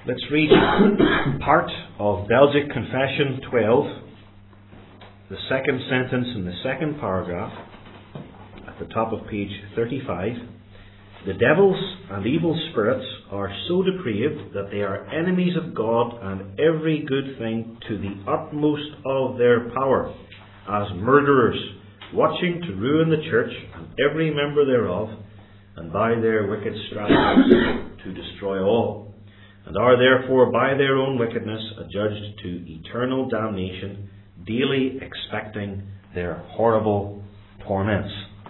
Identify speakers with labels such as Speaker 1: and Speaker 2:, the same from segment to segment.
Speaker 1: Let's read part of Belgic Confession 12, the second sentence in the second paragraph, at the top of page 35. The devils and evil spirits are so depraved that they are enemies of God and every good thing to the utmost of their power, as murderers, watching to ruin the church and every member thereof, and by their wicked stratagems to destroy all, and are therefore by their own wickedness adjudged to eternal damnation, daily expecting their horrible torments.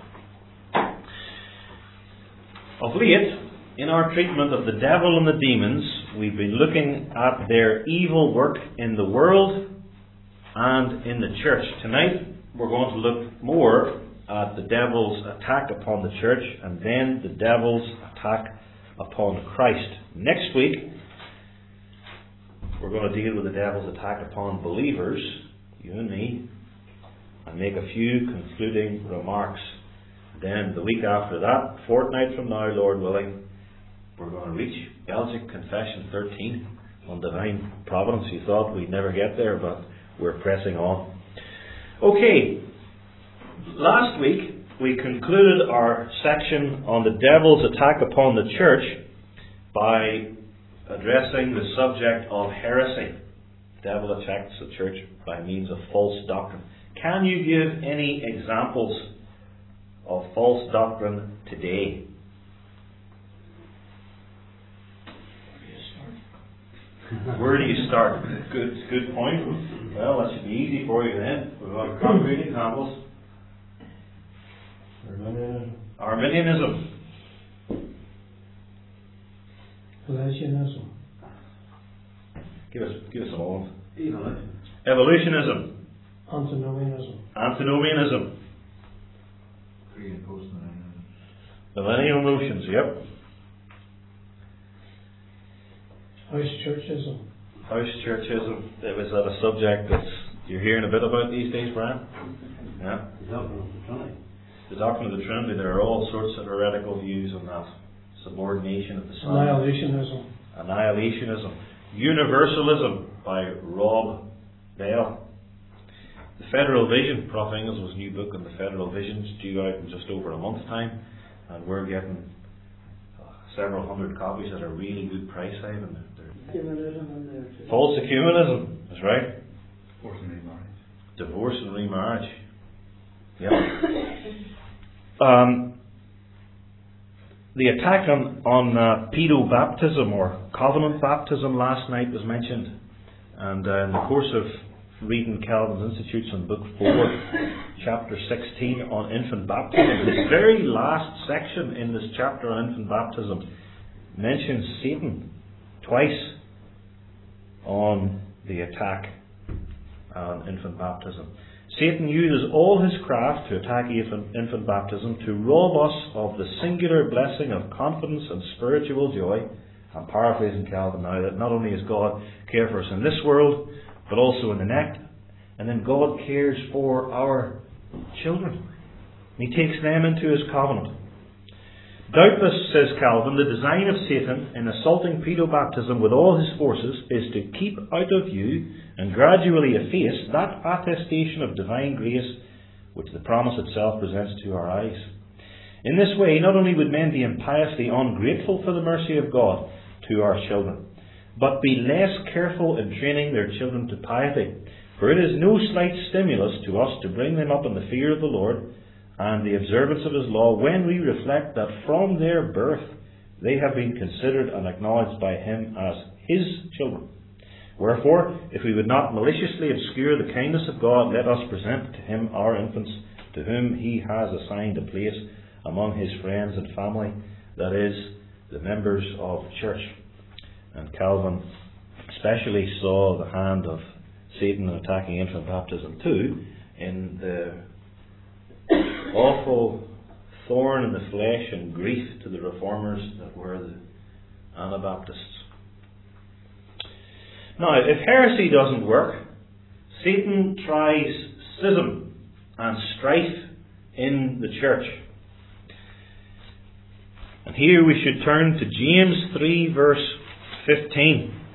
Speaker 1: Of late, in our treatment of the devil and the demons, we've been looking at their evil work in the world and in the church. Tonight, we're going to look more at the devil's attack upon the church and then the devil's attack upon Christ. Next week, we're going to deal with the devil's attack upon believers, you and me, and make a few concluding remarks. Then the week after that, fortnight from now, Lord willing, we're going to reach Belgic Confession 13 on divine providence. You thought we'd never get there, but we're pressing on. Okay, last week we concluded our section on the devil's attack upon the church by addressing the subject of heresy. The devil attacks the church by means of false doctrine. Can you give any examples of false doctrine today? Where do you start? Good point. Well, that should be easy for you then. We've got concrete examples. Arminianism.
Speaker 2: Pelagianism.
Speaker 1: Give us some more.
Speaker 2: Evolutionism.
Speaker 1: Antinomianism.
Speaker 3: Pre and post millennium.
Speaker 1: Millennial notions, yep.
Speaker 2: House churchism.
Speaker 1: Is that a subject that you're hearing a bit about these days, Brian? Yeah. The doctrine of the Trinity. There are all sorts of heretical views on that. Subordination of the Son. Annihilationism. Universalism by Rob Bell. The Federal Vision. Prof. Engels' new book on the Federal Vision is due out in just over a month's time, and we're getting several hundred copies at a really good price. False ecumenism. That's right. Divorce and remarriage. Yep. The attack on pedobaptism or covenant baptism last night was mentioned, and in the course of reading Calvin's Institutes on Book 4, Chapter 16 on infant baptism, the very last section in this chapter on infant baptism mentions Satan twice on the attack on infant baptism. Satan uses all his craft to attack infant baptism to rob us of the singular blessing of confidence and spiritual joy. I'm paraphrasing Calvin now, that not only does God care for us in this world, but also in the next. And then God cares for our children. He takes them into his covenant. Doubtless, says Calvin, the design of Satan in assaulting pedobaptism with all his forces is to keep out of view and gradually efface that attestation of divine grace which the promise itself presents to our eyes. In this way, not only would men be impiously ungrateful for the mercy of God to our children, but be less careful in training their children to piety. For it is no slight stimulus to us to bring them up in the fear of the Lord and the observance of his law when we reflect that from their birth they have been considered and acknowledged by him as his children. Wherefore, if we would not maliciously obscure the kindness of God, let us present to him our infants, to whom he has assigned a place among his friends and family, that is, the members of the church. And Calvin especially saw the hand of Satan attacking infant baptism too, in the awful thorn in the flesh and grief to the reformers that were the Anabaptists. Now, if heresy doesn't work, Satan tries schism and strife in the church. And here we should turn to James 3 verse 15.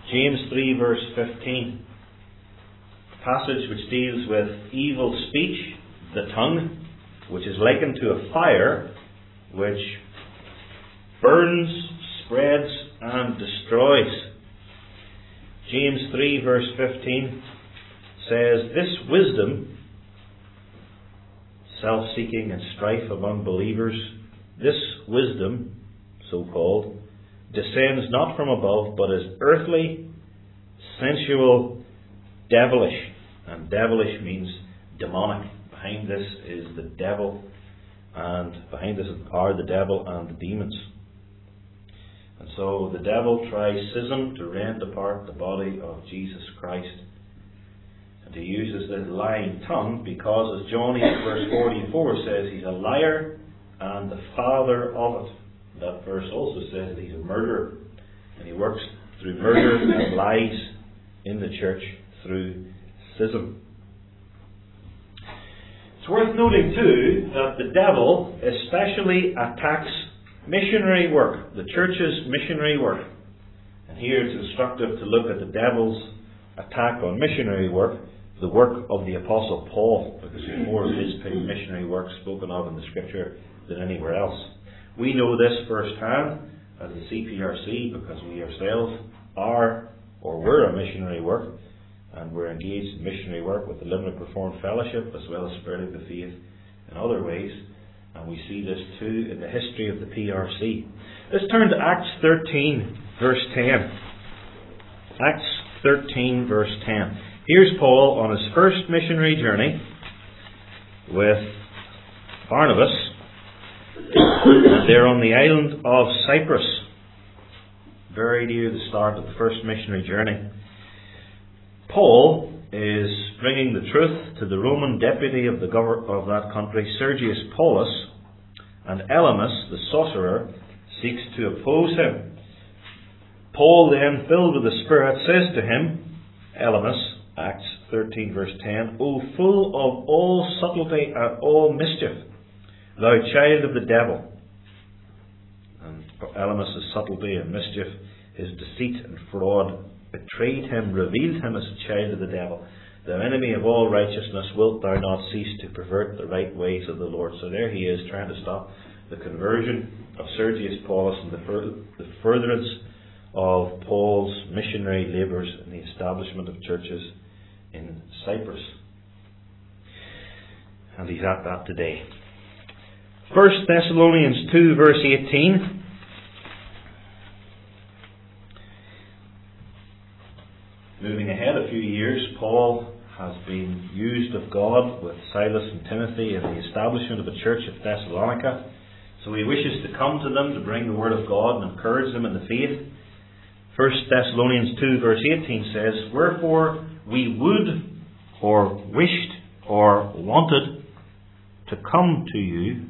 Speaker 1: James 3 verse 15. A passage which deals with evil speech, the tongue, which is likened to a fire which burns, spreads and destroys. James 3 verse 15 says, this wisdom, self-seeking and strife among believers, this wisdom, so-called, descends not from above, but is earthly, sensual, devilish. And devilish means demonic. Behind this is the devil, and behind this are the devil and the demons. And so the devil tries schism to rend apart the body of Jesus Christ. And he uses this lying tongue because, as John 8 verse 44 says, he's a liar and the father of it. That verse also says that he's a murderer, and he works through murder and lies in the church through schism. It's worth noting too that the devil especially attacks missionary work, the church's missionary work. And here it's instructive to look at the devil's attack on missionary work, the work of the Apostle Paul, because there's more of his missionary work spoken of in the Scripture than anywhere else. We know this firsthand as the CPRC because we ourselves are or were a missionary work, and we're engaged in missionary work with the Limerick Reformed Fellowship as well as spreading the faith in other ways. And we see this too in the history of the PRC. Let's turn to Acts 13 verse 10. Acts 13 verse 10. Here's Paul on his first missionary journey with Barnabas. And they're on the island of Cyprus, very near the start of the first missionary journey. Paul is bringing the truth to the Roman deputy of that country, Sergius Paulus, and Elymas, the sorcerer, seeks to oppose him. Paul then, filled with the Spirit, says to him, Elymas, Acts 13 verse 10, O full of all subtlety and all mischief, thou child of the devil. And Elymas' subtlety and mischief, his deceit and fraud, betrayed him, revealed him as a child of the devil. Thou enemy of all righteousness, wilt thou not cease to pervert the right ways of the Lord? So there he is, trying to stop the conversion of Sergius Paulus and the furtherance of Paul's missionary labours in the establishment of churches in Cyprus. And he's at that today. 1 Thessalonians 2 verse 18. Moving ahead a few years, Paul has been used of God with Silas and Timothy in the establishment of a church at Thessalonica. So he wishes to come to them to bring the word of God and encourage them in the faith. 1 Thessalonians 2 verse 18 says, Wherefore we would or wished or wanted to come to you,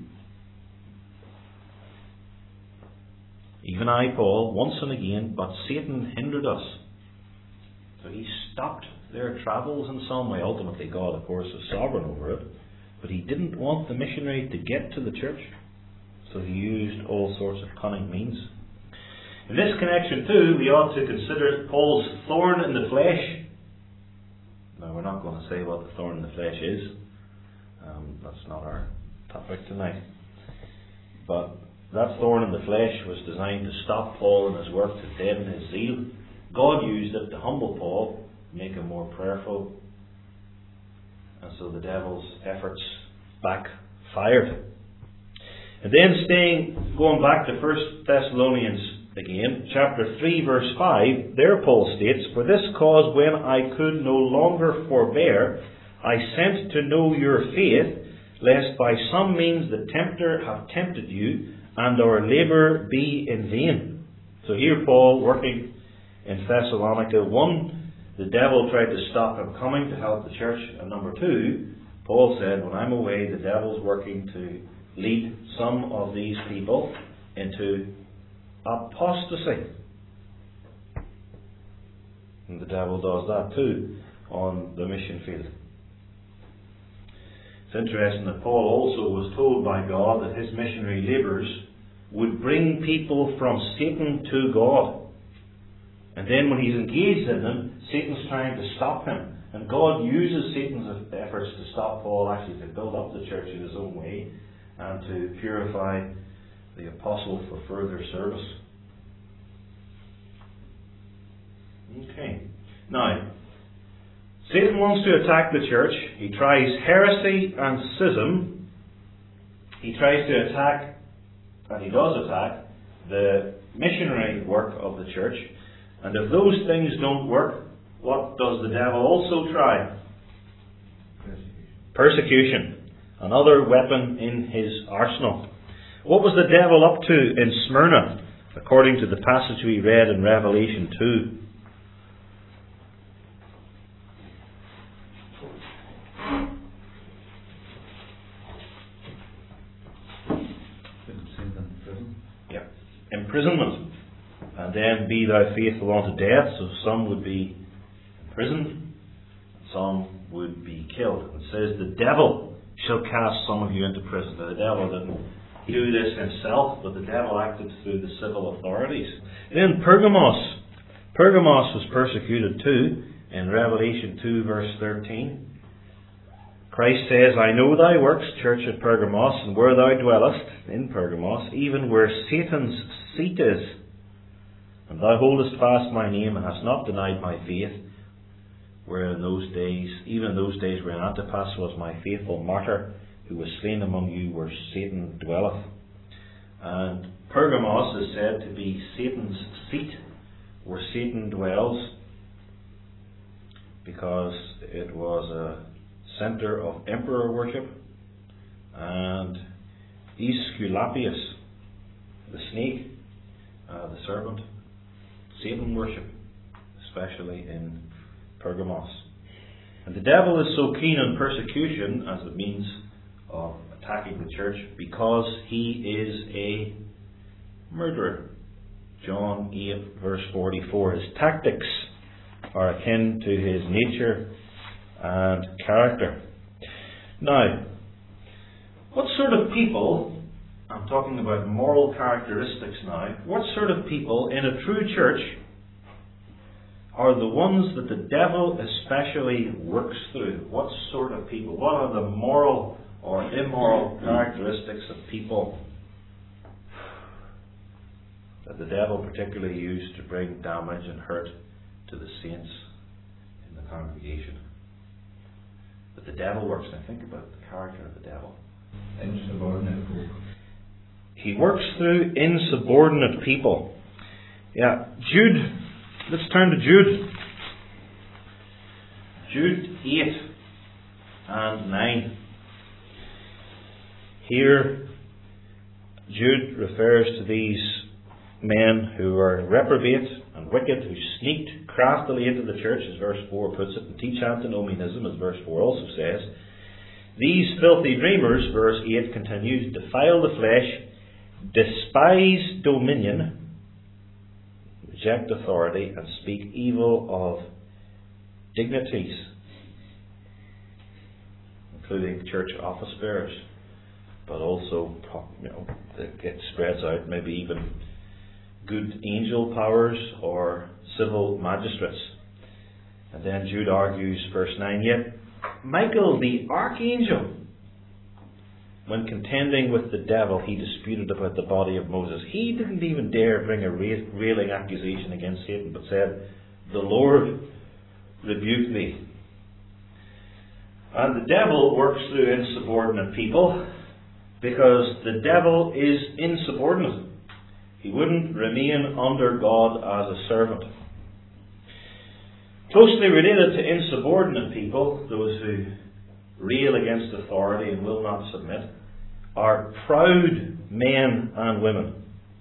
Speaker 1: even I, Paul, once and again, but Satan hindered us. So he stopped their travels in some way. Ultimately, God, of course, is sovereign over it. But he didn't want the missionary to get to the church. So he used all sorts of cunning means. In this connection, too, we ought to consider Paul's thorn in the flesh. Now, we're not going to say what the thorn in the flesh is. That's not our topic tonight. But that thorn in the flesh was designed to stop Paul in his work, to deaden his zeal. God used it to humble Paul, make him more prayerful. And so the devil's efforts backfired. And then going back to 1 Thessalonians again, chapter 3 verse 5, there Paul states, For this cause when I could no longer forbear, I sent to know your faith, lest by some means the tempter have tempted you, and our labour be in vain. So here Paul, working in Thessalonica, 1, the devil tried to stop him coming to help the church, and number 2, Paul said, when I'm away, the devil's working to lead some of these people into apostasy. And the devil does that too on the mission field. It's interesting that Paul also was told by God that his missionary labours would bring people from Satan to God. And then when he's engaged in them, Satan's trying to stop him. And God uses Satan's efforts to stop Paul actually to build up the church in his own way and to purify the apostle for further service. Okay. Now, Satan wants to attack the church. He tries heresy and schism. He tries to attack, and he does attack, the missionary work of the church. And if those things don't work, what does the devil also try? Persecution. Another weapon in his arsenal. What was the devil up to in Smyrna, according to the passage we read in Revelation 2? Imprisonment. And then be thou faithful unto death. So some would be imprisoned, some would be killed. It says the devil shall cast some of you into prison. Now, the devil didn't do this himself, but the devil acted through the civil authorities. Then Pergamos. Pergamos was persecuted too in Revelation 2 verse 13. Christ says, I know thy works, church at Pergamos, and where thou dwellest, in Pergamos, even where Satan's seat is. And thou holdest fast my name, and hast not denied my faith, where in those days, even in those days where Antipas was my faithful martyr, who was slain among you where Satan dwelleth. And Pergamos is said to be Satan's seat, where Satan dwells, because it was a centre of emperor worship, and Aesculapius, the snake, the serpent, Satan worship, especially in Pergamos. And the devil is so keen on persecution as a means of attacking the church because he is a murderer. John 8 verse 44. His tactics are akin to his nature and character. Now, what sort of people, I'm talking about moral characteristics now, what sort of people in a true church are the ones that the devil especially works through? What sort of people? What are the moral or immoral characteristics of people that the devil particularly used to bring damage and hurt to the saints in the congregation? But the devil works. Now think about the character of the devil.
Speaker 3: Insubordinate folk.
Speaker 1: He works through insubordinate people. Yeah, Jude. Let's turn to Jude. Jude 8 and 9. Here, Jude refers to these men who are reprobate and wicked, who sneaked craftily into the church, as verse 4 puts it, and teach antinomianism, as verse 4 also says. These filthy dreamers, verse 8 continues, defile the flesh, despise dominion, reject authority, and speak evil of dignities, including church office bearers, but also, it spreads out, maybe even good angel powers or civil magistrates. And then Jude argues, verse 9, yet Michael the archangel, when contending with the devil, he disputed about the body of Moses. He didn't even dare bring a railing accusation against Satan, but said, the Lord rebuke thee. And the devil works through insubordinate people because the devil is insubordinate. He wouldn't remain under God as a servant. Closely related to insubordinate people, those who rail against authority and will not submit, are proud men and women.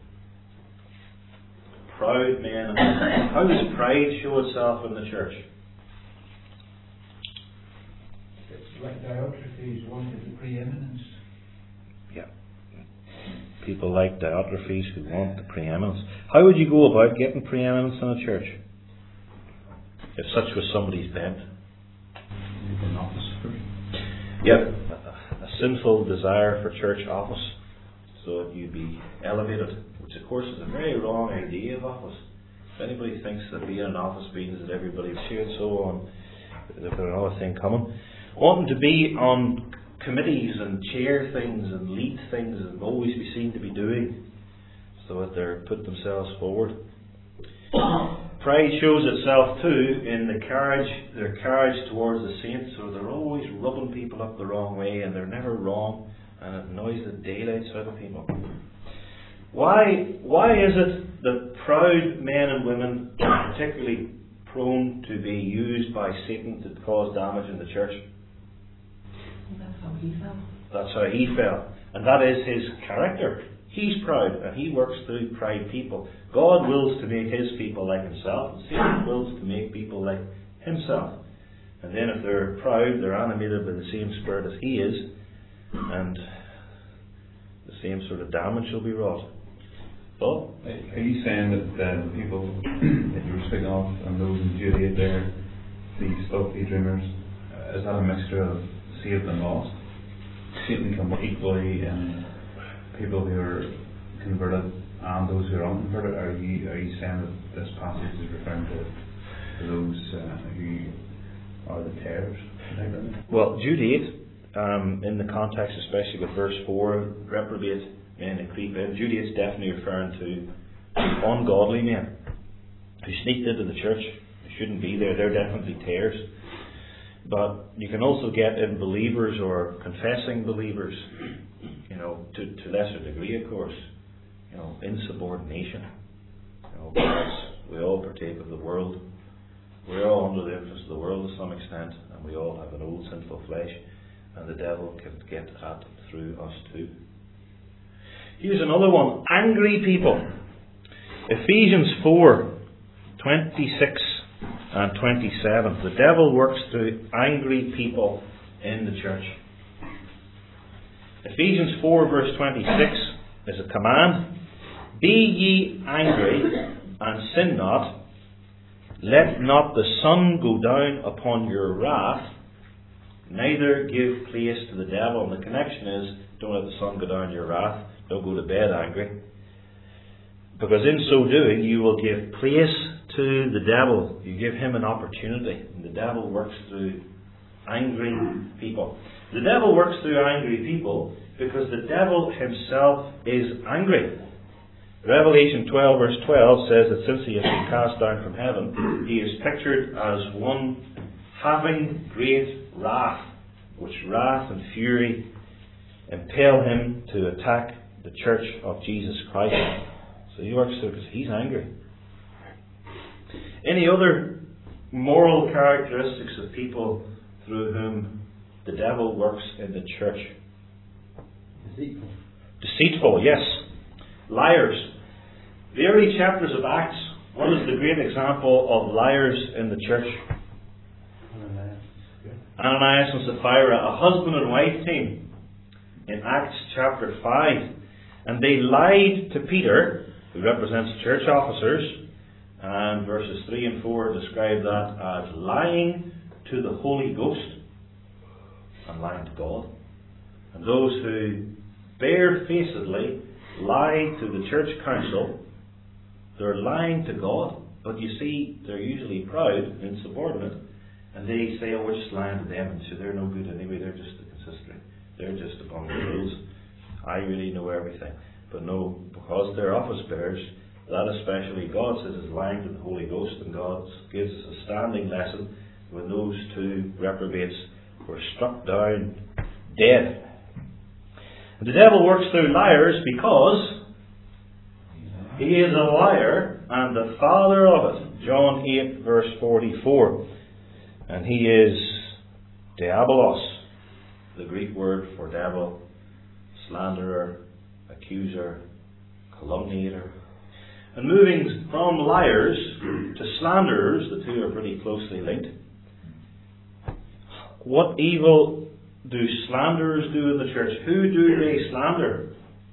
Speaker 1: Proud men and women. How does pride show itself in the church?
Speaker 3: It's like Diotrephes wanted the preeminence.
Speaker 1: Yeah. People like Diotrephes who want the preeminence. How would you go about getting preeminence in a church? If such was somebody's bent.
Speaker 3: An office first.
Speaker 1: Yep. A sinful desire for church office, so that you'd be elevated, which of course is a very wrong idea of office. If anybody thinks that being in office means that everybody's here and so on, they've got another thing coming. Wanting to be on committees and chair things and lead things and always be seen to be doing, so that they're put themselves forward. Pride shows itself too in their carriage towards the saints, so they're always rubbing people up the wrong way, and they're never wrong, and it annoys the daylights out of people. Why is it that proud men and women are particularly prone to be used by Satan to cause damage in the church?
Speaker 4: That's how he fell.
Speaker 1: That's how he fell. And that is his character. He's proud, and he works through proud people. God wills to make his people like himself, and Satan wills to make people like himself. And then if they're proud, they're animated by the same spirit as he is, and the same sort of damage will be wrought. Paul?
Speaker 5: Are you saying that the people that you were speaking of, and those in Judea there, these filthy dreamers, is that a mixture of saved and lost? Satan can work equally in people who are converted and those who are unconverted. Are you saying that this passage is referring to those who are the tares?
Speaker 1: Well, Jude 8, in the context especially with verse 4, reprobate men who creep in, Jude 8 is definitely referring to ungodly men who sneaked into the church, who shouldn't be there. They're definitely tares. But you can also get in believers or confessing believers, to lesser degree, of course, insubordination. Because we all partake of the world. We're all under the influence of the world to some extent, and we all have an old sinful flesh, and the devil can get at through us too. Here's another one. Angry people. Ephesians 4:26 and 27. The devil works through angry people in the church. Ephesians 4 verse 26 is a command. Be ye angry and sin not. Let not the sun go down upon your wrath. Neither give place to the devil. And the connection is, don't let the sun go down your wrath. Don't go to bed angry. Because in so doing, you will give place to the devil. You give him an opportunity. And the devil works through angry people. The devil works through angry people because the devil himself is angry. Revelation 12 verse 12 says that since he has been cast down from heaven, he is pictured as one having great wrath, which wrath and fury impel him to attack the church of Jesus Christ. So he works through because he's angry. Any other moral characteristics of people through whom the devil works in the church?
Speaker 3: Deceitful.
Speaker 1: Deceitful, yes. Liars. The early chapters of Acts, what is the great example of liars in the church? Ananias and Sapphira, a husband and wife team in Acts chapter 5. And they lied to Peter, who represents church officers, and verses 3 and 4 describe that as lying to the Holy Ghost and lying to God. And those who barefacedly lie to the church council, they're lying to God, but you see, they're usually proud and insubordinate, and they say, oh, we're just lying to them, and so they're no good anyway, they're just the consistory, they're just upon the rules. I really know everything. But no, because they're office bearers, that especially God says is lying to the Holy Ghost, and God gives us a standing lesson when those two reprobates were struck down dead. And the devil works through liars because he is a liar and the father of it. John 8 verse 44. And he is diabolos, the Greek word for devil, slanderer, accuser, calumniator. And moving from liars to slanderers, the two are pretty closely linked. What evil do slanderers do in the church? Who do they slander?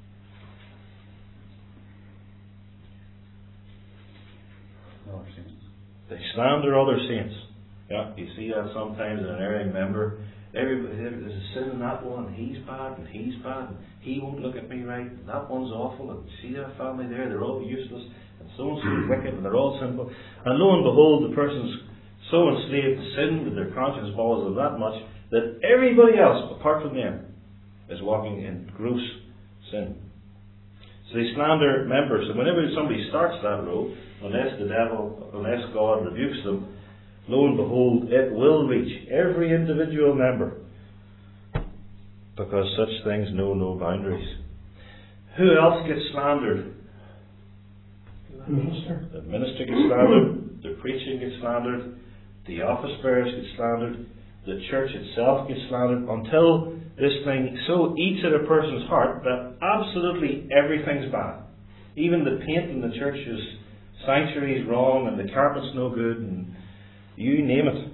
Speaker 5: Other saints.
Speaker 1: They slander other saints. Yeah, you see that sometimes in an erring member. Everybody, there's a sin in that one, and he's bad, and he won't look at me right, and that one's awful, and see that family there, they're all useless, and so and so is wicked, and they're all sinful. And lo and behold, the person's so enslaved to sin that their conscience bothers them that much that everybody else, apart from them, is walking in gross sin. So they slander members, and whenever somebody starts that road, unless God rebukes them, lo and behold, it will reach every individual member, because such things know no boundaries. Who else gets slandered?
Speaker 3: The minister.
Speaker 1: The minister gets slandered, the preaching gets slandered, the office bearers get slandered, the church itself gets slandered, until this thing so eats at a person's heart that absolutely everything's bad. Even the paint in the church's sanctuary is wrong, and the carpet's no good, and you name it.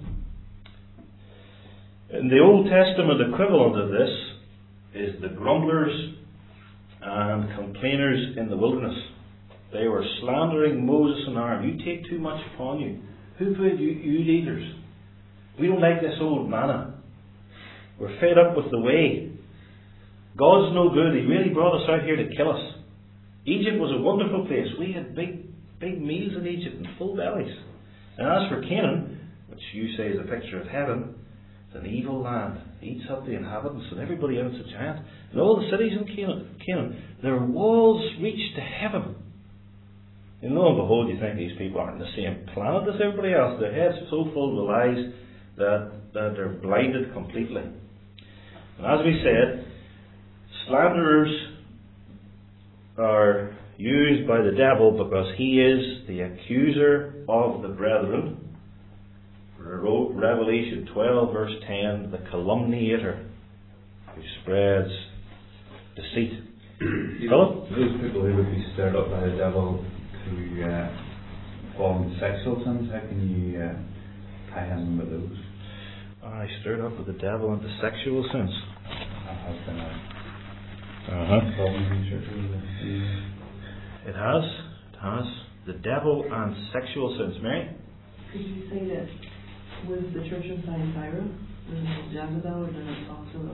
Speaker 1: And the Old Testament equivalent of this is the grumblers and complainers in the wilderness. They were slandering Moses and Aaron. You take too much upon you. Who put you leaders? We don't like this old manna. We're fed up with the way. God's no good. He really brought us out here to kill us. Egypt was a wonderful place. We had big meals in Egypt and full bellies. And as for Canaan, which you say is a picture of heaven, it's an evil land. It eats up the inhabitants, and everybody in it's a giant. And all the cities in Canaan, their walls reach to heaven. And lo and behold, you think these people aren't on the same planet as everybody else. Their heads are so full of lies that they're blinded completely. And as we said, slanderers are used by the devil because he is the accuser of the brethren. Revelation 12 verse 10, the calumniator who spreads deceit. Philip?
Speaker 5: Those people who would be stirred up by the devil to fall into sexual sins, how can you tie in with those?
Speaker 1: I stirred up with the devil into sexual sins.
Speaker 5: That has been a
Speaker 1: Uh-huh.
Speaker 5: problem in churches.
Speaker 1: It has. The devil and sexual sins. Mary?
Speaker 4: Could you say that with the church of Thyatira, Jezebel, and then it talks about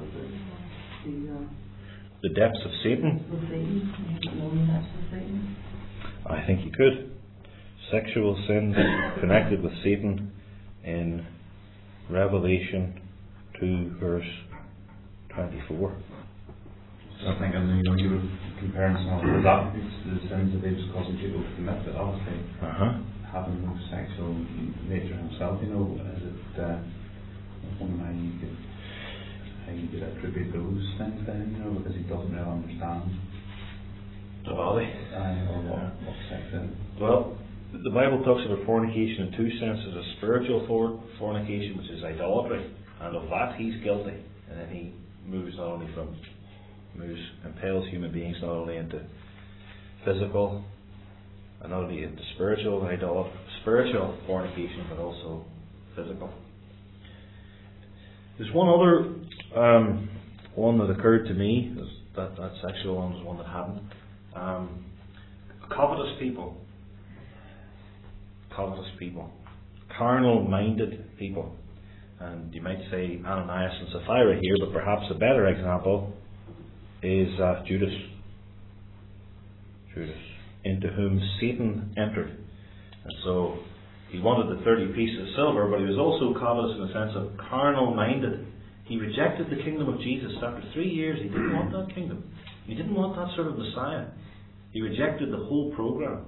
Speaker 1: The depths of Satan?
Speaker 4: the Satan, the known depths of Satan?
Speaker 1: I think you could. Sexual sins connected with Satan in Revelation 2 verse 24.
Speaker 5: So I think, you were comparing some of those attributes to the sins that they was causing people to commit, but obviously having no sexual nature himself, is it I wonder how you could attribute those things then, because he doesn't really understand
Speaker 1: The body.
Speaker 5: what sex is.
Speaker 1: Well, the Bible talks about fornication in two senses: a spiritual fornication, which is idolatry, and of that he's guilty. And then he impels human beings not only into physical and not only into spiritual fornication, but also physical. There's one other one that occurred to me. That sexual one was one that hadn't. Covetous people, carnal-minded people. And you might say Ananias and Sapphira here, but perhaps a better example is Judas, into whom Satan entered. And so he wanted the 30 pieces of silver, but he was also covetous in the sense of carnal-minded. He rejected the kingdom of Jesus. After 3 years, he didn't want that kingdom. He didn't want that sort of Messiah. He rejected the whole program.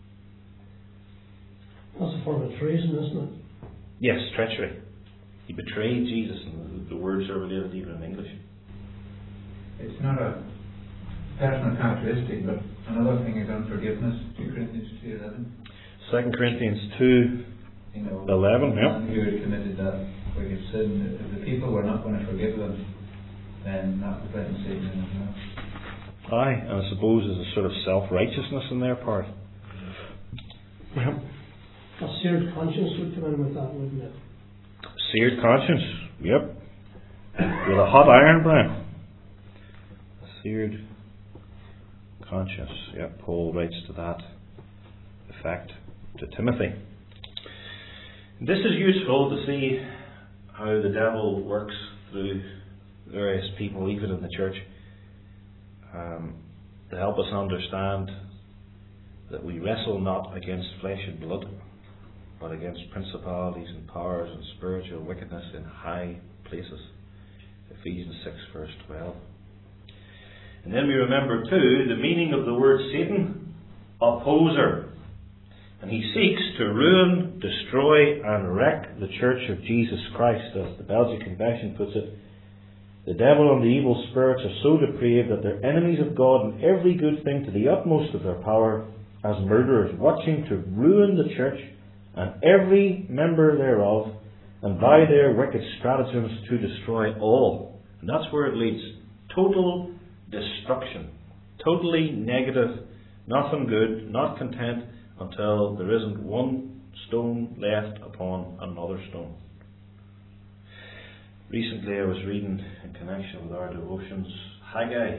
Speaker 3: That's a form of treason, isn't it?
Speaker 1: Yes, treachery. He betrayed Jesus, and the words are related even in English.
Speaker 2: It's not a personal characteristic, but another thing is unforgiveness. 2 Corinthians 2:11.
Speaker 1: 2 Corinthians 2, 11, yeah.
Speaker 2: And who had committed that wicked sin, if the people were not going to forgive them, then that was letting Satan in as well.
Speaker 1: Aye, and I suppose there's a sort of self-righteousness in their part.
Speaker 3: A seared conscience would come in with that, wouldn't it?
Speaker 1: Seared conscience, yep. With a hot iron, Brian. A seared conscience, yep. Paul writes to that effect to Timothy. This is useful to see how the devil works through various people, even in the church, to help us understand that we wrestle not against flesh and blood, but against principalities and powers and spiritual wickedness in high places. Ephesians 6 verse 12. And then we remember too the meaning of the word Satan, opposer. And he seeks to ruin, destroy and wreck the Church of Jesus Christ, as the Belgic Confession puts it. The devil and the evil spirits are so depraved that they're enemies of God and every good thing to the utmost of their power, as murderers, watching to ruin the church and every member thereof, and by their wicked stratagems to destroy all. And that's where it leads. Total destruction. Totally negative. Nothing good. Not content until there isn't one stone left upon another stone. Recently I was reading in connection with our devotions Haggai,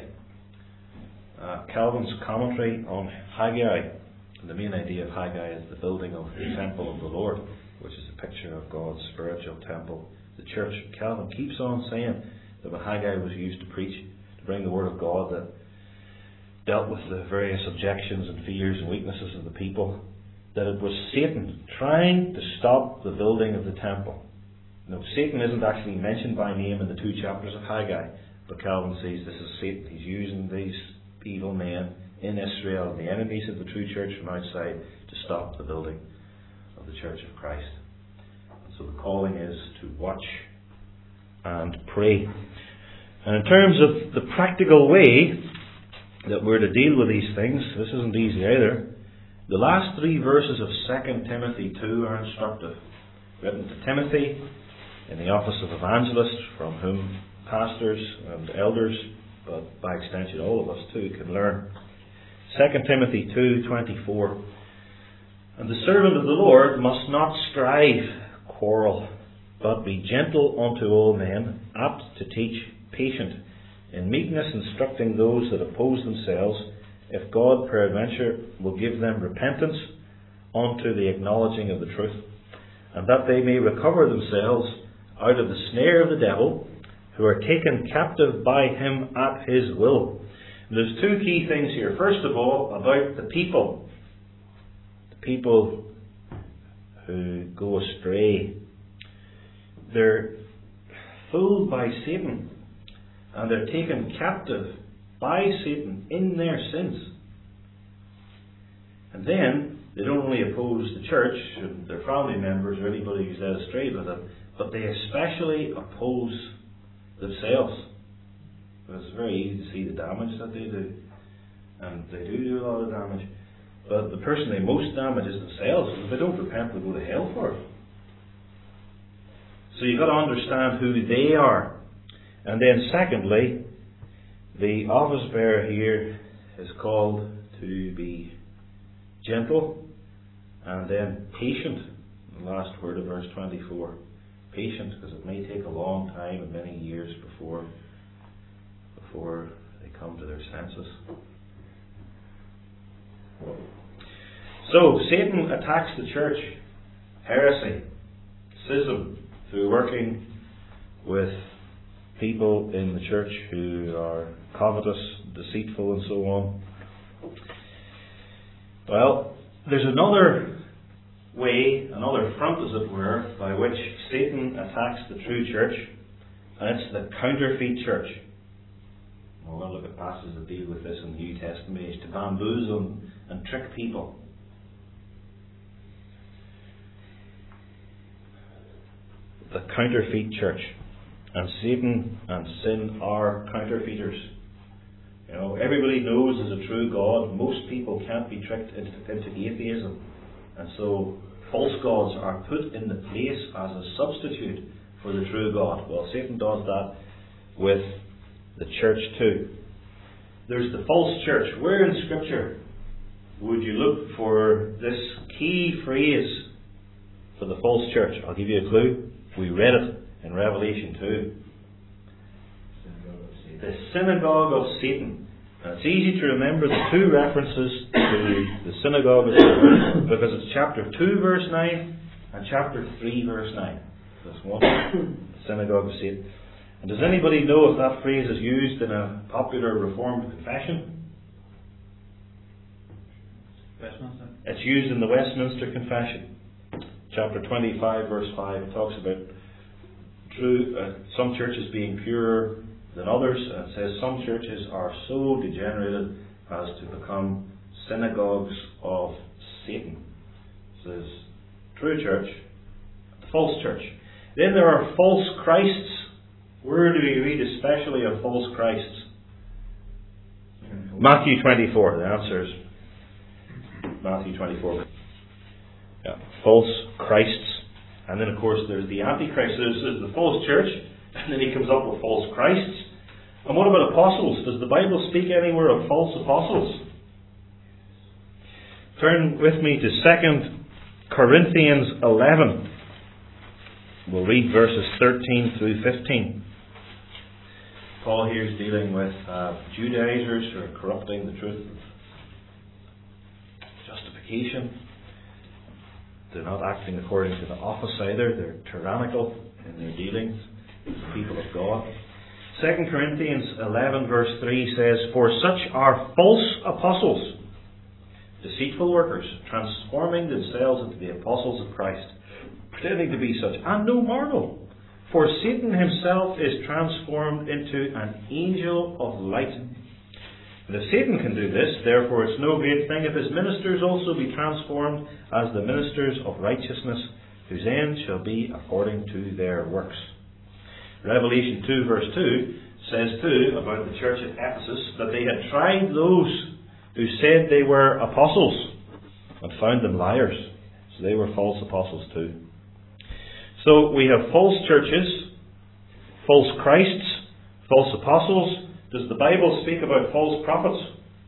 Speaker 1: Calvin's commentary on Haggai. The main idea of Haggai is the building of the temple of the Lord, which is a picture of God's spiritual temple, the church. Calvin keeps on saying that when Haggai was used to preach, to bring the word of God that dealt with the various objections and fears and weaknesses of the people, that it was Satan trying to stop the building of the temple. Now, Satan isn't actually mentioned by name in the 2 chapters of Haggai, but Calvin says this is Satan. He's using these evil men in Israel, the enemies of the true church from outside, to stop the building of the Church of Christ. And so the calling is to watch and pray. And in terms of the practical way that we're to deal with these things, this isn't easy either. The last 3 verses of 2 Timothy 2 are instructive. Written to Timothy in the office of evangelist, from whom pastors and elders, but by extension all of us too, can learn. 2 Timothy 2:24. And the servant of the Lord must not strive, quarrel, but be gentle unto all men, apt to teach, patient, in meekness instructing those that oppose themselves, if God peradventure will give them repentance unto the acknowledging of the truth, and that they may recover themselves out of the snare of the devil, who are taken captive by him at his will. And there's 2 key things here. First of all, about the people. The people who go astray. They're fooled by Satan, and they're taken captive by Satan in their sins. And then they don't only oppose the church and their family members or anybody who's led astray with them, but they especially oppose themselves. But it's very easy to see the damage that they do. And they do a lot of damage. But the person they most damage is themselves. If they don't repent, they'll go to hell for it. So you've got to understand who they are. And then secondly, the office bearer here is called to be gentle and then patient. The last word of verse 24. Patient, because it may take a long time and many years before they come to their senses. So Satan attacks the church. Heresy, schism, through working with people in the church who are covetous, deceitful and so on. Well, there's another way, another front as it were, by which Satan attacks the true church, and it's the counterfeit church. We're going to look at passages that deal with this in the New Testament age, to bamboozle and trick people. The counterfeit church. And Satan and sin are counterfeiters. You know, everybody knows there's a true God. Most people can't be tricked into atheism. And so false gods are put in the place as a substitute for the true God. Well, Satan does that with the church too. There's the false church. Where in Scripture would you look for this key phrase for the false church? I'll give you a clue. We read it in Revelation 2. The synagogue of Satan. Now it's easy to remember the 2 references to the synagogue of Satan because it's chapter 2 verse 9 and chapter 3 verse 9. That's one. The synagogue of Satan. And does anybody know if that phrase is used in a popular Reformed confession?
Speaker 5: Westminster.
Speaker 1: It's used in the Westminster Confession. Chapter 25, verse 5, it talks about some churches being purer than others, and it says some churches are so degenerated as to become synagogues of Satan. It says true church, false church. Then there are false Christs. Where do we read especially of false Christs? Matthew 24. The answer is Matthew 24. Yeah. False Christs. And then of course there's the Antichrist. There's the false church, and then he comes up with false Christs. And what about apostles? Does the Bible speak anywhere of false apostles? Turn with me to 2 Corinthians 11. We'll read verses 13 through 15. Paul here is dealing with Judaizers who are corrupting the truth of justification. They're not acting according to the office either. They're tyrannical in their dealings with the people of God. 2 Corinthians 11 verse 3 says, "For such are false apostles, deceitful workers, transforming themselves into the apostles of Christ, pretending to be such. And no marvel, for Satan himself is transformed into an angel of light. And if Satan can do this, therefore it's no great thing if his ministers also be transformed as the ministers of righteousness, whose end shall be according to their works." Revelation 2 verse 2 says too about the church at Ephesus that they had tried those who said they were apostles and found them liars. So they were false apostles too. So we have false churches, false Christs, false apostles. Does the Bible speak about false prophets?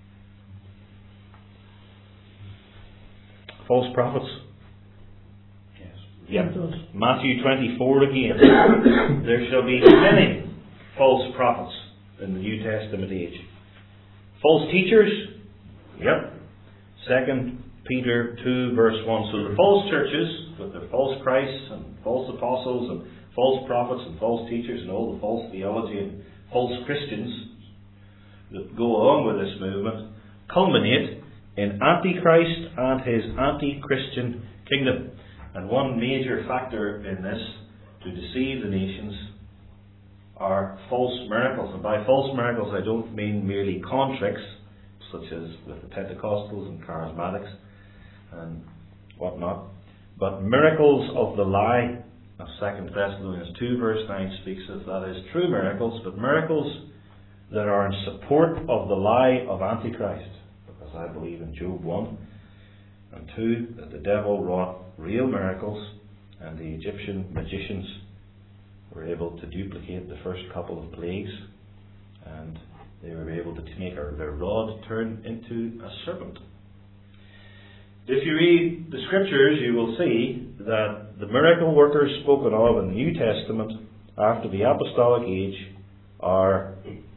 Speaker 1: False prophets?
Speaker 5: Yes.
Speaker 1: Yep. Matthew 24 again. There shall be many false prophets in the New Testament age. False teachers? Yep. 2 Peter 2 verse 1. So the false churches with their false Christs and false apostles and false prophets and false teachers and all the false theology and false Christians that go along with this movement culminate in Antichrist and his anti-Christian kingdom. And one major factor in this to deceive the nations are false miracles. And by false miracles I don't mean merely contricts, such as with the Pentecostals and Charismatics and whatnot, but miracles of the lie. Now 2 Thessalonians 2 verse 9 speaks of that as true miracles, but miracles that are in support of the lie of Antichrist. Because I believe in Job 1 and 2 that the devil wrought real miracles and the Egyptian magicians were able to duplicate the first couple of plagues, and they were able to make their rod turn into a serpent. If you read the scriptures, you will see that the miracle workers spoken of in the New Testament after the apostolic age are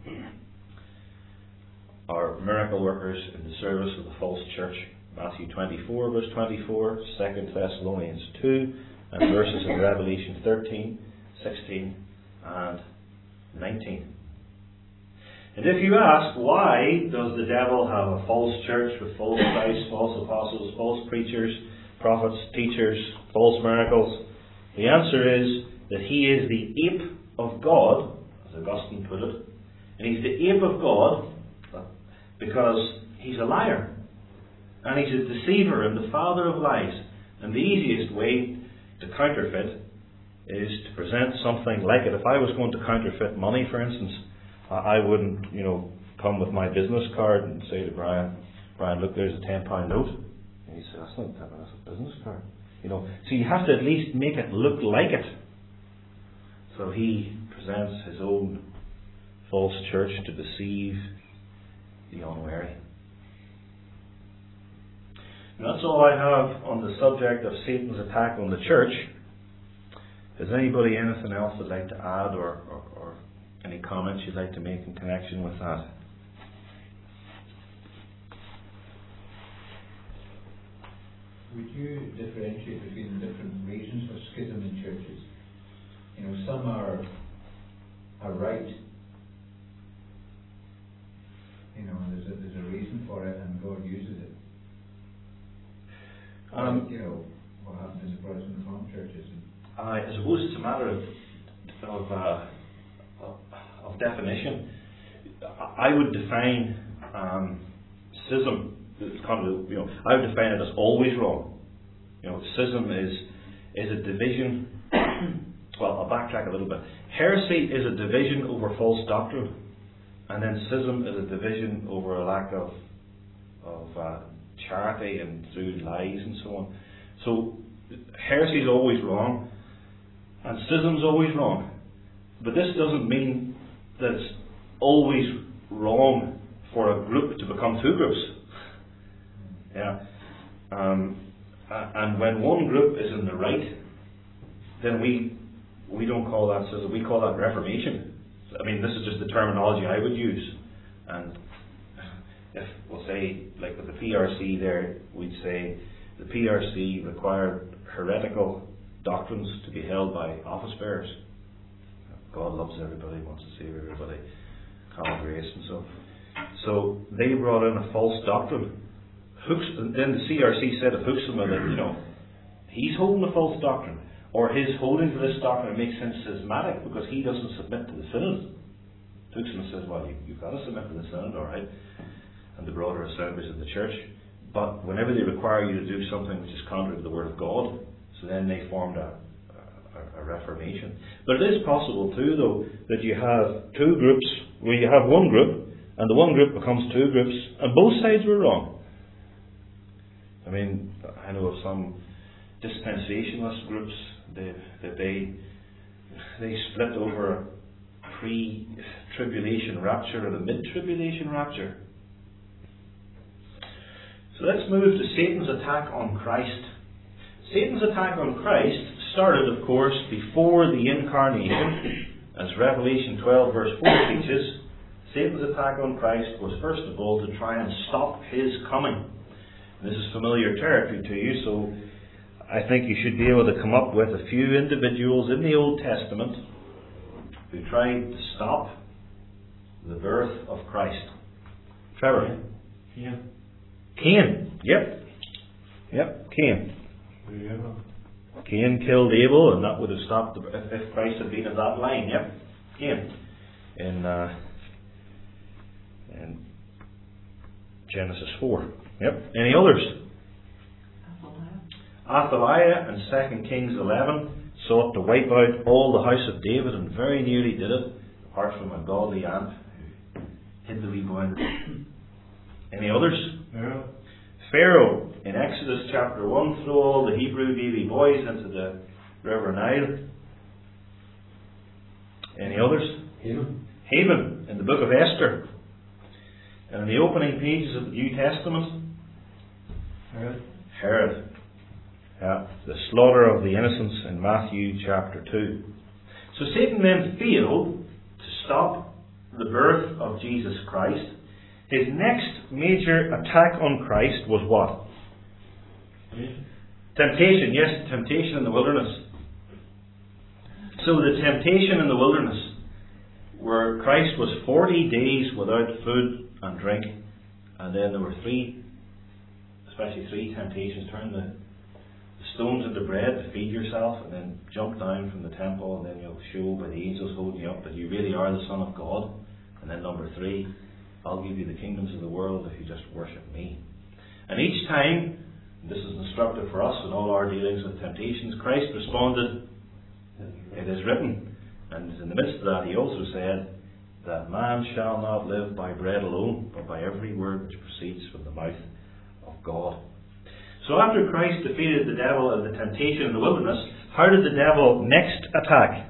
Speaker 1: miracle workers in the service of the false church. Matthew 24 verse 24, 2 Thessalonians 2, and verses in Revelation 13, 16 and 19. And if you ask, why does the devil have a false church with false Christ, false apostles, false preachers, prophets, teachers, false miracles? The answer is that he is the ape of God, as Augustine put it. And he's the ape of God because he's a liar. And he's a deceiver and the father of lies. And the easiest way to counterfeit is to present something like it. If I was going to counterfeit money, for instance, I wouldn't, come with my business card and say to Brian, look, there's a £10 note. And he says, that's not £10, that's a business card. So you have to at least make it look like it. So he presents his own false church to deceive the unwary. And that's all I have on the subject of Satan's attack on the church. Has anybody anything else they'd like to add or any comments you'd like to make in connection with that?
Speaker 2: Would you differentiate between the different reasons for schism in churches? Some are right. And there's a reason for it, and God uses it.
Speaker 1: I suppose it's a matter of definition. I would define schism. I would define it as always wrong. Schism is a division. Well, I'll backtrack a little bit. Heresy is a division over false doctrine, and then schism is a division over a lack of charity and through lies and so on. So heresy is always wrong, and schism is always wrong. But this doesn't mean that it's always wrong for a group to become two groups. Yeah. And when one group is in the right, then we don't call that schism, we call that reformation. I mean, this is just the terminology I would use. And if we'll say, like with the PRC there, we'd say the PRC required heretical doctrines to be held by office bearers. God loves everybody, wants to save everybody, common grace and so. So they brought in a false doctrine. And then the CRC said of Huxtema that, he's holding a false doctrine, or his holding to this doctrine makes him schismatic because he doesn't submit to the synod. Huxtema says, well, you've got to submit to the synod, alright, and the broader assemblies of the church, but whenever they require you to do something which is contrary to the Word of God, so then they formed a reformation. But it is possible too, though, that you have two groups, where you have one group, and the one group becomes two groups, and both sides were wrong. I mean, I know of some dispensationalist groups that they split over a pre-tribulation rapture or the mid-tribulation rapture. So let's move to Satan's attack on Christ. Satan's attack on Christ started, of course, before the incarnation, as Revelation 12 verse 4 teaches. Satan's attack on Christ was first of all to try and stop his coming. This is familiar territory to you, so I think you should be able to come up with a few individuals in the Old Testament who tried to stop the birth of Christ. Trevor?
Speaker 3: Yeah.
Speaker 1: Cain. Yep, Cain. Cain killed Abel, and that would have stopped if Christ had been in that line. Yep, Cain. In Genesis 4. Yep. Any others? Athaliah in 2 Kings 11 sought to wipe out all the house of David and very nearly did it, apart from a godly aunt who hid the wee boy. Any others?
Speaker 3: Yeah.
Speaker 1: Pharaoh in Exodus chapter 1 threw all the Hebrew baby boys into the river Nile. Any others? Haman in the book of Esther. And in the opening pages of the New Testament, Herod. Yeah, the slaughter of the innocents in Matthew chapter 2. So Satan then failed to stop the birth of Jesus Christ. His next major attack on Christ was what? Temptation. Yes, temptation in the wilderness. So the temptation in the wilderness, where Christ was 40 days without food and drink, and then there were three temptations: turn the stones into bread to feed yourself, and then jump down from the temple, and then you'll show by the angels holding you up that you really are the Son of God. And then number 3, I'll give you the kingdoms of the world if you just worship me. And each time, this is instructive for us in all our dealings with temptations, Christ responded, it is written. And in the midst of that, he also said that man shall not live by bread alone, but by every word which proceeds from the mouth of God. So after Christ defeated the devil and the temptation in the wilderness, how did the devil next attack?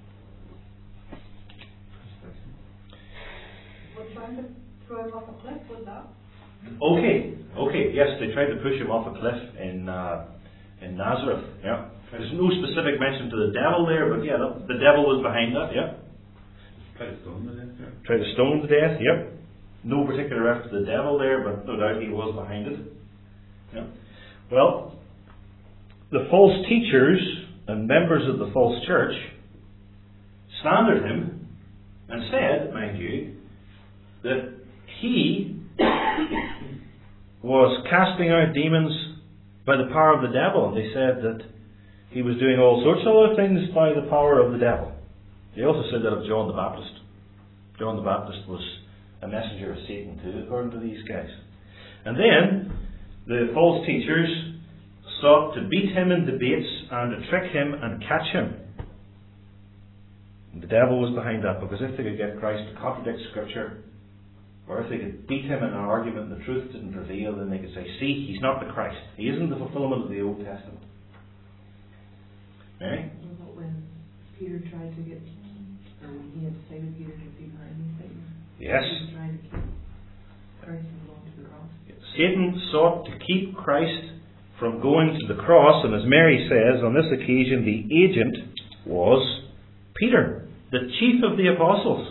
Speaker 6: We're trying to throw him off a cliff, was that?
Speaker 1: Okay, yes, they tried to push him off a cliff in Nazareth. Yeah, there's no specific mention to the devil there, but yeah, the devil was behind that. Yeah,
Speaker 5: Tried to stone to death.
Speaker 1: tried to stone to death. Yep, no particular reference to the devil there, but no doubt he was behind it. Yeah. Well, the false teachers and members of the false church slandered him and said, mind you, that he was casting out demons by the power of the devil. They said that he was doing all sorts of other things by the power of the devil. He also said that of John the Baptist. John the Baptist was a messenger of Satan too, according to these guys. And then the false teachers sought to beat him in debates and to trick him and catch him. And the devil was behind that, because if they could get Christ to contradict Scripture, or if they could beat him in an argument and the truth didn't prevail, then they could say, see, he's not the Christ. He isn't the fulfillment of the Old Testament. Mary?
Speaker 4: What about when Peter tried to get, or when he had decided Peter to be behind these things?
Speaker 1: Yes.
Speaker 4: He was trying to keep Christ from going to the cross.
Speaker 1: Satan sought to keep Christ from going to the cross, and as Mary says, on this occasion the agent was Peter, the chief of the apostles.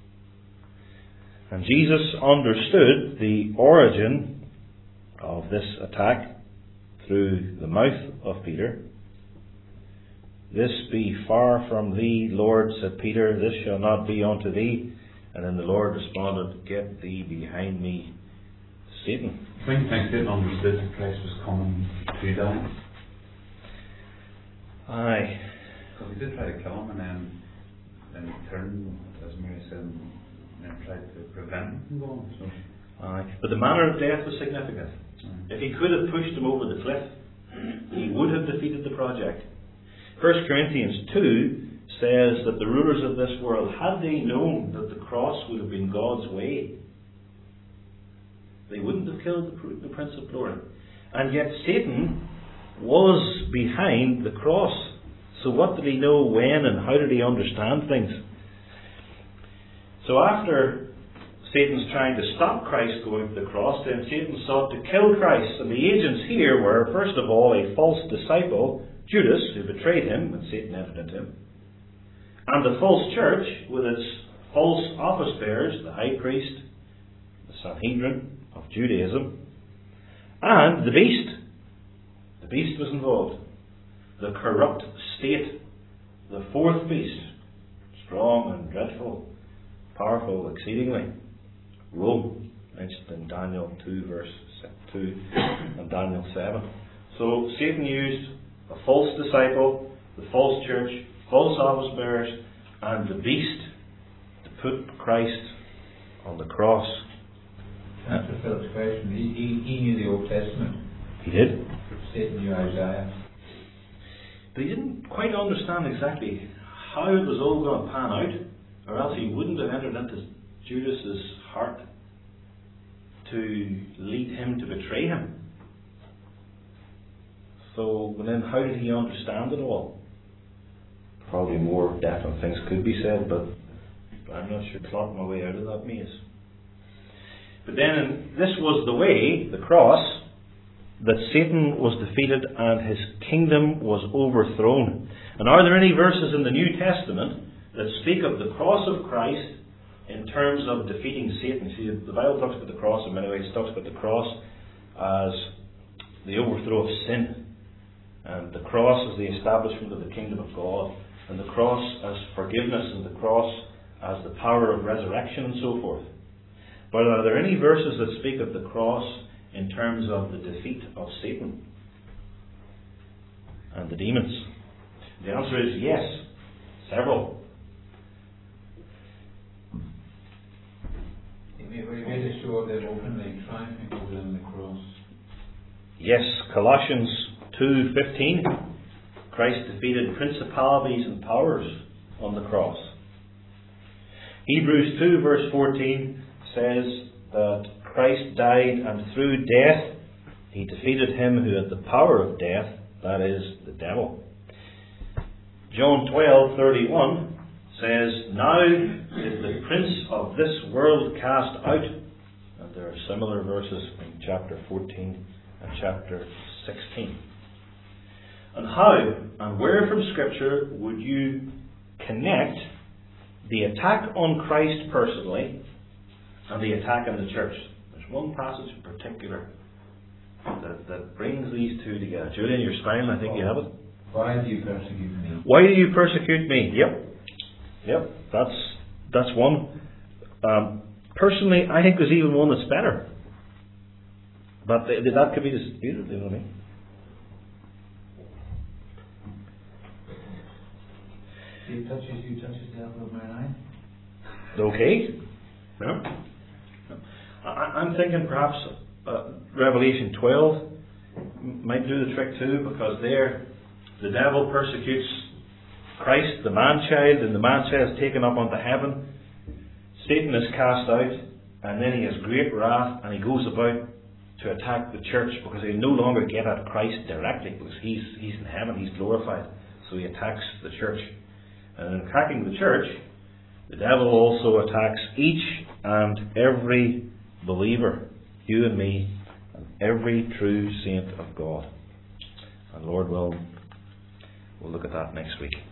Speaker 1: And Jesus understood the origin of this attack through the mouth of Peter. This be far from thee, Lord, said Peter, this shall not be unto thee. And then the Lord responded, get thee behind me, Satan.
Speaker 5: I think Satan understood that Christ was coming to die.
Speaker 1: Aye.
Speaker 5: Because he did try to kill him, and then he turned, as Mary said, and then tried to prevent him from going. So.
Speaker 1: Aye. But the manner of death was significant. If he could have pushed him over the cliff, he would have defeated the project. 1 Corinthians 2 says that the rulers of this world, had they known that the cross would have been God's way, they wouldn't have killed the Prince of Glory. And yet Satan was behind the cross. So what did he know when, and how did he understand things? So after Satan's trying to stop Christ going to the cross, then Satan sought to kill Christ. And the agents here were, first of all, a false disciple, Judas, who betrayed him when Satan entered into him, and the false church with its false office bearers, the high priest, the Sanhedrin of Judaism, and the beast. The beast was involved. The corrupt state, the fourth beast, strong and dreadful, powerful exceedingly. Rome, mentioned in Daniel 2 verse 2 and Daniel 7. So Satan used a false disciple, the false church, false office bearers, and the beast to put Christ on the cross.
Speaker 2: Answer Philip's question. He knew the Old Testament.
Speaker 1: He did.
Speaker 2: Satan knew Isaiah.
Speaker 1: But he didn't quite understand exactly how it was all going to pan out, or else he wouldn't have entered into Judas's heart to lead him to betray him. So then how did he understand it all? Probably more definite things could be said, but I'm not sure plot my way out of that maze. But then this was the way, the cross, that Satan was defeated and his kingdom was overthrown. And are there any verses in the New Testament that speak of the cross of Christ in terms of defeating Satan? See, the Bible talks about the cross in many ways. It talks about the cross as the overthrow of sin, and the cross as the establishment of the kingdom of God, and the cross as forgiveness, and the cross as the power of resurrection, and so forth. But are there any verses that speak of the cross in terms of the defeat of Satan and the demons? The answer is yes, several.
Speaker 2: He made a show of them openly triumphing over them on the cross.
Speaker 1: Yes, Colossians 2:15. Christ defeated principalities and powers on the cross. Hebrews 2 verse 14 says that Christ died, and through death he defeated him who had the power of death, that is, the devil. John 12:31 says, now is the prince of this world cast out. And there are similar verses in chapter 14 and chapter 16. And how and where from Scripture would you connect the attack on Christ personally and the attack on the church? There's one passage in particular that brings these two together. Julian, you're smiling, I think you have it.
Speaker 2: Why do you persecute me?
Speaker 1: Why do you persecute me? Yep. That's one. Personally, I think there's even one that's better. But that could be disputed, you know what I mean?
Speaker 3: He touches you, touches the apple of mine eye.
Speaker 1: Okay. No. I'm thinking perhaps Revelation 12 might do the trick too, because there the devil persecutes Christ, the man-child, and the man-child is taken up unto heaven. Satan is cast out, and then he has great wrath, and he goes about to attack the church, because he no longer get at Christ directly, because he's in heaven, he's glorified. So he attacks the church. And in attacking the church, the devil also attacks each and every believer, you and me, and every true saint of God. And Lord, we'll look at that next week.